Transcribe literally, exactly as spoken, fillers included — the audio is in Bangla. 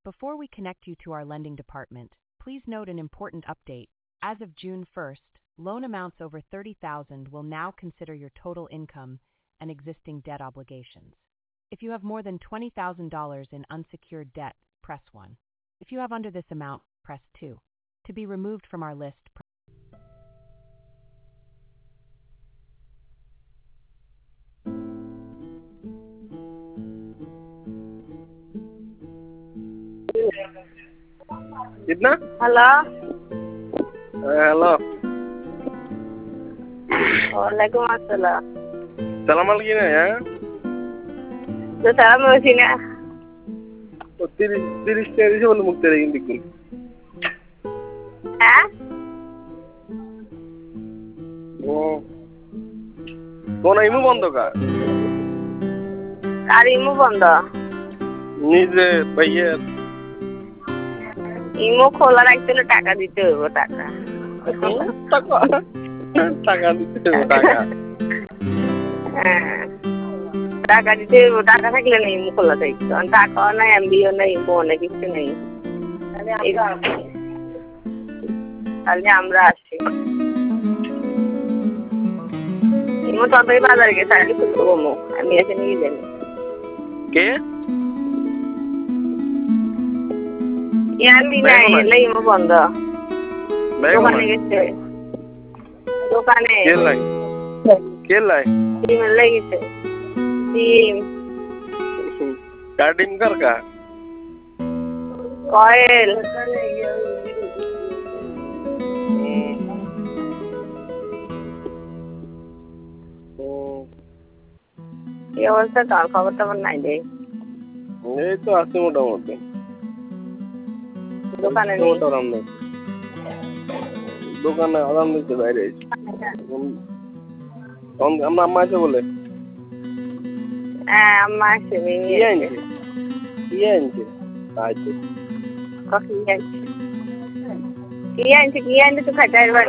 Before we connect you to our lending department, please note an important update. As of June first, loan amounts over thirty thousand dollars will now consider your total income and existing debt obligations. If you have more than twenty thousand dollars in unsecured debt, press one. If you have under this amount, press two. To be removed from our list, press Gitna? Halo. Eh, halo. Waalaikumsalam. Salam lagi na ya. So salam mo sina. O tiris tiris tiris বলে মুখ তেরে কিন্তু কোন। হ্যাঁ? ও। কোন ইমু বন্ধ কা? কার ইমু বন্ধ? নিজে ভাইয়ের ইমু খোলা রাখতে টাকা দিতে হইব টাকা। টাকা টাকা দিতে হইব টাকা। হ্যাঁ। টাকা দিতে হইব টাকা থাকলে না ইমু খোলা থাকতো। কারণ টাকাও নাই এমবিও নাই ইমু অনেক কিছু নেই। তাহলে আমরা আসি। ইমু ততই বাজারে গেছে আগে খুলতে বমু। আমি এসে নিয়ে যাই। কে? ইয়ান্দি নাই এলে ইমু বন্ধ। দোকানে গেছে। দোকানে। কে লাই? কে লাই? টিম লেগেছে। টিম। কাটিং কর কা? কয়েল। কি অবস্থা তোর খবর টবর নাই রে? এই তো আছি মোটামুটি। দোকানে নেই? দোকানে আরাম নিতে বাইরে আমরা আম্মা আছে বলে হ্যাঁ আম্মা আছে কি আনছে কি আনছে তাই তো কফি আনছে কি আনছে কি আনছে তো খাইতে